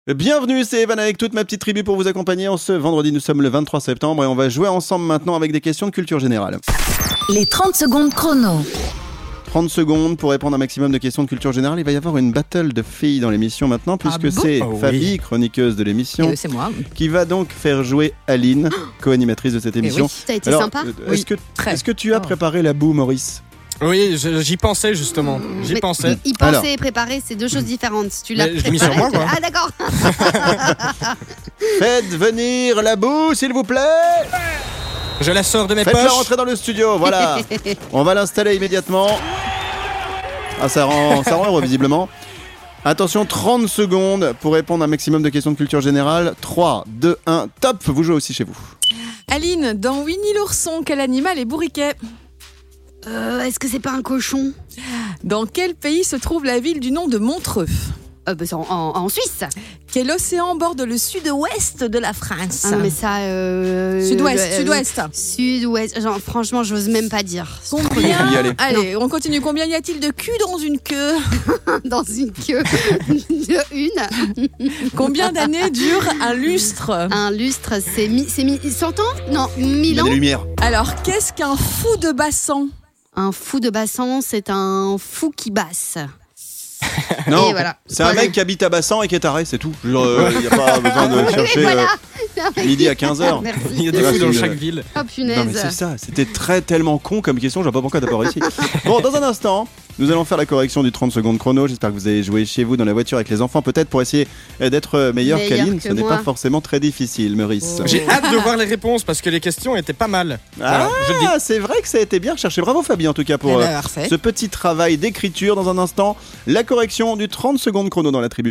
Bienvenue, c'est Evan avec toute ma petite tribu pour vous accompagner en ce vendredi. Nous sommes le 23 septembre et on va jouer ensemble maintenant avec des questions de culture générale. Les 30 secondes chrono. 30 secondes pour répondre à un maximum de questions de culture générale. Il va y avoir une battle de filles dans l'émission maintenant puisque c'est Fabi, chroniqueuse de l'émission, c'est moi, qui va donc faire jouer Aline, co-animatrice de cette émission. Oui. Ça a été sympa. Est-ce que tu as préparé la boue, Maurice ? Oui, j'y pensais justement. J'y pensais. Il pensait et préparer, c'est deux choses différentes. Tu l'as Mais je préparé. l'ai mis sur moi, quoi. Ah d'accord. Faites venir la boue, s'il vous plaît. Je la sors de mes Faites-la poches. rentrer dans le studio, voilà. On va l'installer immédiatement. Ah, ça rend heureux, visiblement. Attention, 30 secondes pour répondre à un maximum de questions de culture générale. 3, 2, 1, top. Vous jouez aussi chez vous. Aline, dans Winnie l'ourson, quel animal est bourriquet ? Est-ce que c'est pas un cochon? Dans quel pays se trouve la ville du nom de Montreux ? C'est en Suisse. Quel océan borde le sud-ouest de la France ? Ah non mais ça. Sud-ouest. Sud-ouest. Genre franchement, j'ose même pas dire. Combien Y aller. Allez, on continue. Combien y a-t-il de cul dans une queue ? Dans une queue de une. Combien d'années dure un lustre ? Un lustre, c'est 100 ans? Non, 1000 ans. Des lumières. Alors, qu'est-ce qu'un fou de bassan ? Un fou de bassan, c'est un fou qui basse. Non, Et voilà. c'est un mec qui habite à Bassan et qui est taré, c'est tout. Il n'y a pas besoin de chercher Voilà. midi à 15h. Merci. Il y a des Voilà, fous dans c'est chaque ville. Oh punaise. Non mais c'est ça, c'était tellement con comme question, je sais pas pourquoi t'as pas réussi. Bon, dans un instant, nous allons faire la correction du 30 secondes chrono. J'espère que vous avez joué chez vous dans la voiture avec les enfants, peut-être pour essayer d'être meilleur qu'Aline. que Ce n'est moi. pas forcément très difficile, Maurice. J'ai hâte de voir les réponses parce que les questions étaient pas mal. Ah, Voilà, je le dis. c'est vrai que ça a été bien recherché. Bravo Fabien en tout cas pour Eh ben, parfait. ce petit travail d'écriture. Dans un instant, la correction du 30 secondes chrono dans la tribu.